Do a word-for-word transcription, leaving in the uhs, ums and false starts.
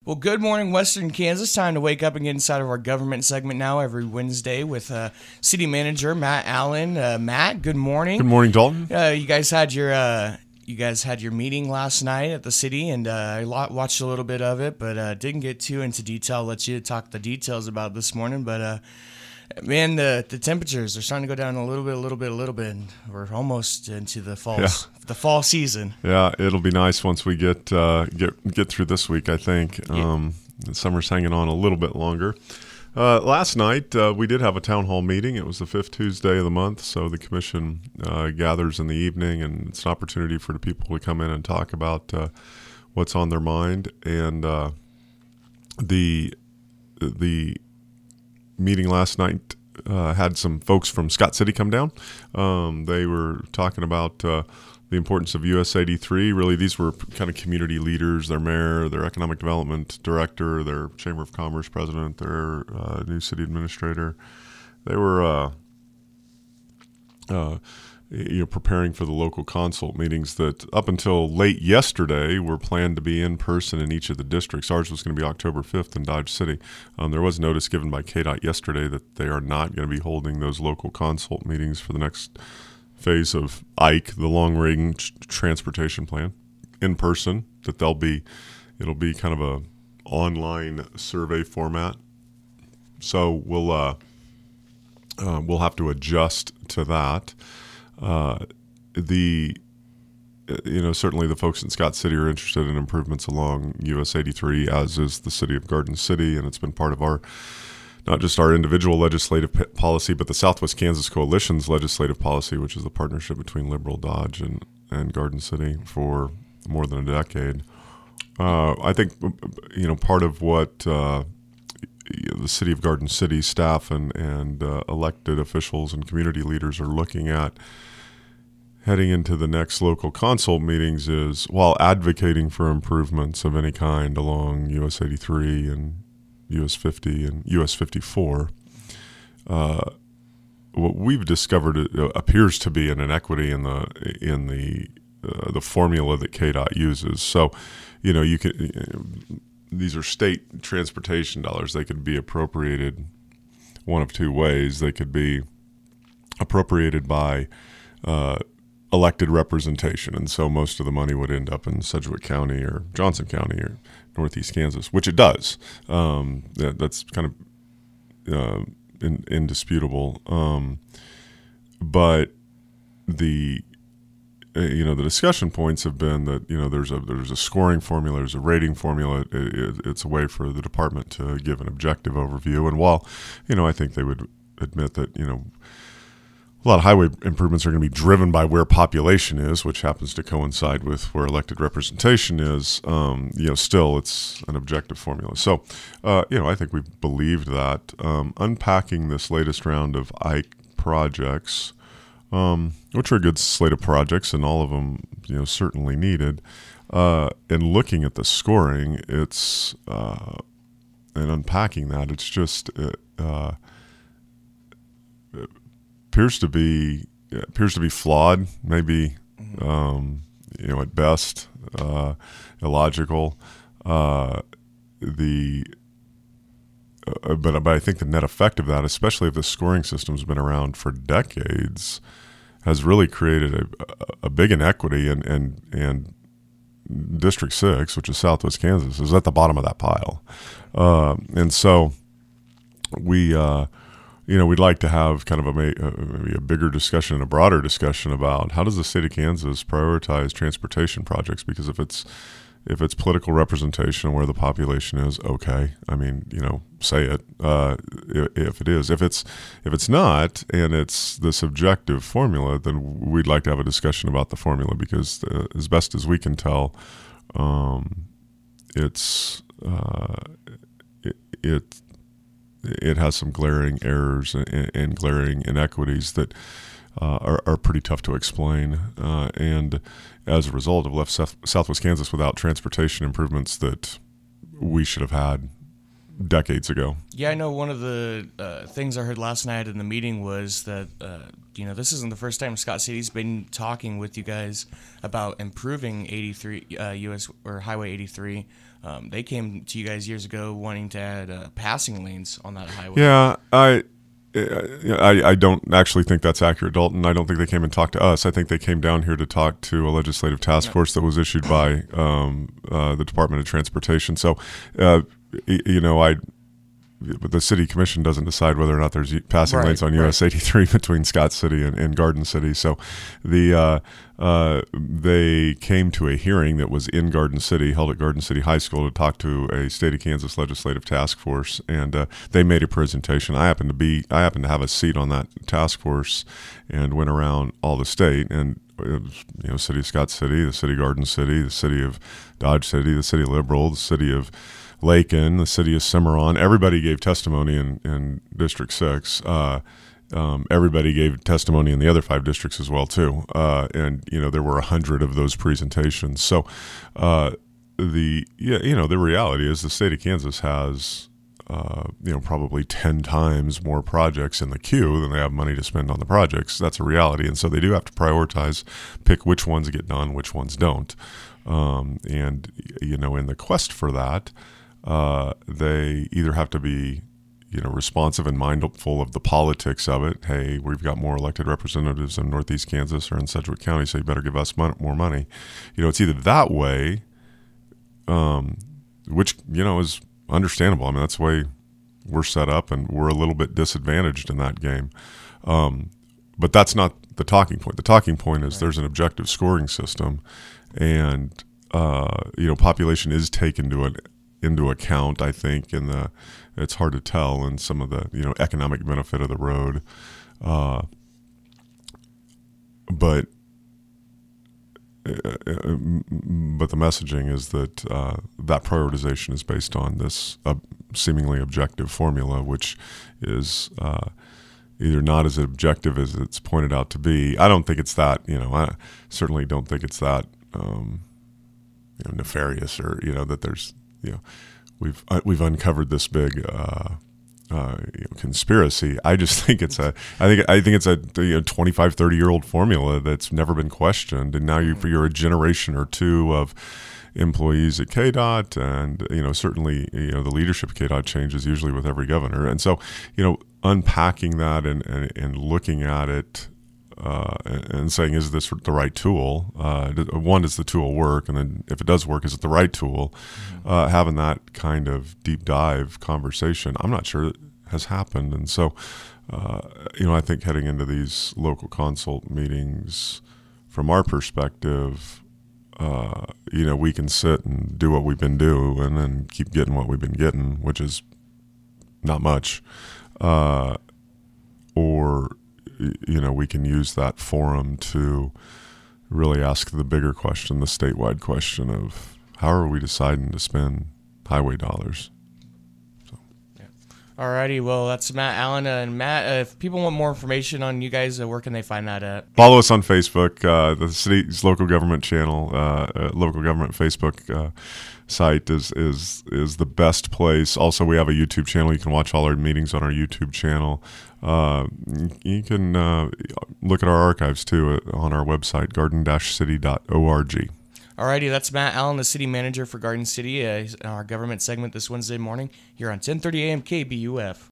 Well, good morning, Western Kansas. Time to wake up and get inside of our government segment now every Wednesday with uh, City Manager Matt Allen. Uh, Matt, good morning. Good morning, Dalton. Uh, you guys had your uh, you guys had your meeting last night at the city, and uh, I watched a little bit of it, but uh, didn't get too into detail. I'll let you talk the details about this morning, but. Uh, Man, the the temperatures are starting to go down a little bit, a little bit, a little bit. And we're almost into the fall, yeah. the fall season. Yeah, it'll be nice once we get uh, get get through this week. I think yeah. um, the summer's hanging on a little bit longer. Uh, last night uh, we did have a town hall meeting. It was the fifth Tuesday of the month, so the commission uh, gathers in the evening, and it's an opportunity for the people to come in and talk about uh, what's on their mind. And uh, the the meeting last night uh, had some folks from Scott City come down. Um, they were talking about uh, the importance of U S eighty-three. Really, these were kind of community leaders, their mayor, their economic development director, their Chamber of Commerce president, their uh, new city administrator. They were uh, uh, you know, preparing for the local consult meetings that up until late yesterday were planned to be in person in each of the districts. Ours was going to be October fifth in Dodge City. Um, there was notice given by K DOT yesterday that they are not going to be holding those local consult meetings for the next phase of I C E, the long-range transportation plan, in person, that they'll be, it'll be kind of a online survey format. So we'll, uh, uh, we'll have to adjust to that. Uh, the, you know, certainly the folks in Scott City are interested in improvements along U S eighty-three, as is the city of Garden City, and it's been part of our, not just our individual legislative p- policy, but the Southwest Kansas Coalition's legislative policy, which is the partnership between Liberal Dodge and, and Garden City for more than a decade. Uh, I think, you know, part of what uh, the city of Garden City staff and, and uh, elected officials and community leaders are looking at heading into the next local consult meetings is, while advocating for improvements of any kind along U S eighty-three and U S fifty and U S fifty-four, uh, what we've discovered appears to be an inequity in the in the uh, the formula that K DOT uses. So, you know, you can these are state transportation dollars. They could be appropriated one of two ways. They could be appropriated by uh, elected representation, and so most of the money would end up in Sedgwick County or Johnson County or Northeast Kansas, which it does. Um, that, that's kind of uh, in, indisputable. Um, but the uh, you know the discussion points have been that you know there's a there's a scoring formula, there's a rating formula. It, it, it's a way for the department to give an objective overview. And while you know I think they would admit that you know. A lot of highway improvements are going to be driven by where population is, which happens to coincide with where elected representation is. Um, you know, still it's an objective formula. So, uh, you know, I think we believed that. Um, unpacking this latest round of I C E projects, um, which are a good slate of projects, and all of them, you know, certainly needed. Uh, and looking at the scoring, it's uh, and unpacking that, it's just. Uh, appears to be appears to be flawed, maybe um, you know at best uh, illogical. Uh, the uh, but but I think the net effect of that, especially if the scoring system's been around for decades, has really created a, a big inequity. And and and District Six, which is Southwest Kansas, is at the bottom of that pile, uh, and so we. Uh, You know, we'd like to have kind of a maybe a bigger discussion, a broader discussion about how does the state of Kansas prioritize transportation projects? Because if it's if it's political representation and where the population is, okay. I mean, you know, say it uh, if it is. If it's if it's not, and it's the subjective formula, then we'd like to have a discussion about the formula because, uh, as best as we can tell, um, it's uh, it. it It has some glaring errors and, and glaring inequities that uh, are, are pretty tough to explain. Uh, and as a result, have left South, Southwest Kansas without transportation improvements that we should have had decades ago. Yeah, I know one of the uh, things I heard last night in the meeting was that, uh, you know, this isn't the first time Scott City's been talking with you guys about improving eighty-three uh, U S or Highway eighty-three. Um, they came to you guys years ago wanting to add uh, passing lanes on that highway. Yeah, I, I I don't actually think that's accurate, Dalton. I don't think they came and talked to us. I think they came down here to talk to a legislative task force that was issued by um, uh, the Department of Transportation. So, uh, you know, I. But the city commission doesn't decide whether or not there's passing right, lanes on right. U S eighty-three between Scott City and, and Garden City. So the uh, uh, they came to a hearing that was in Garden City, held at Garden City High School, to talk to a state of Kansas legislative task force, and uh, they made a presentation. I happened to be I happened to have a seat on that task force, and went around all the state and. It was, you know, city of Scott City, the city of Garden City, the city of Dodge City, the city of Liberal, the city of Lakin, the city of Cimarron. Everybody gave testimony in, in District six. Uh, um, everybody gave testimony in the other five districts as well, too. Uh, and, you know, there were a hundred of those presentations. So uh, the, yeah, you know, the reality is the state of Kansas has... Uh, you know, probably ten times more projects in the queue than they have money to spend on the projects. That's a reality. And so they do have to prioritize, pick which ones get done, which ones don't. Um, and, you know, in the quest for that, uh, they either have to be, you know, responsive and mindful of the politics of it. Hey, we've got more elected representatives in Northeast Kansas or in Sedgwick County, so you better give us mon- more money. You know, it's either that way, um, which, you know, is understandable. I mean, that's the way we're set up, and we're a little bit disadvantaged in that game. Um, but that's not the talking point. The talking point is right. There's an objective scoring system, and uh, you know, population is taken to an, into account. I think, in the it's hard to tell in some of the you know economic benefit of the road, uh, but. Uh, but the messaging is that uh, that prioritization is based on this uh, seemingly objective formula, which is uh, either not as objective as it's pointed out to be. I don't think it's that, you know, I certainly don't think it's that um, you know, nefarious, or, you know, that there's, you know, we've uh, we've uncovered this big uh, uh, you know, conspiracy. I just think it's a, I think I think it's a you know, twenty-five, thirty year old formula that's never been questioned, and now you you're a generation or two of employees at K DOT, and you know certainly you know the leadership at K DOT changes usually with every governor, and so you know unpacking that and and, and looking at it. Uh, and saying, is this the right tool? Uh, one, does the tool work? And then if it does work, is it the right tool? Mm-hmm. Uh, having that kind of deep dive conversation, I'm not sure it has happened. And so, uh, you know, I think heading into these local consult meetings, from our perspective, uh, you know, we can sit and do what we've been doing and keep getting what we've been getting, which is not much. Uh, or... you know, we can use that forum to really ask the bigger question, the statewide question of how are we deciding to spend highway dollars? So. Yeah. Alrighty, well, that's Matt Allen. Uh, and Matt, uh, if people want more information on you guys, uh, where can they find that at? Follow us on Facebook, uh, the city's local government channel, uh, uh, local government Facebook uh, site is is is the best place. Also, we have a YouTube channel. You can watch all our meetings on our YouTube channel. Uh, you can uh, look at our archives too on our website, garden dash city dot org. Alrighty, that's Matt Allen, the city manager for Garden City, uh, our government segment this Wednesday morning here on ten thirty A M K B U F.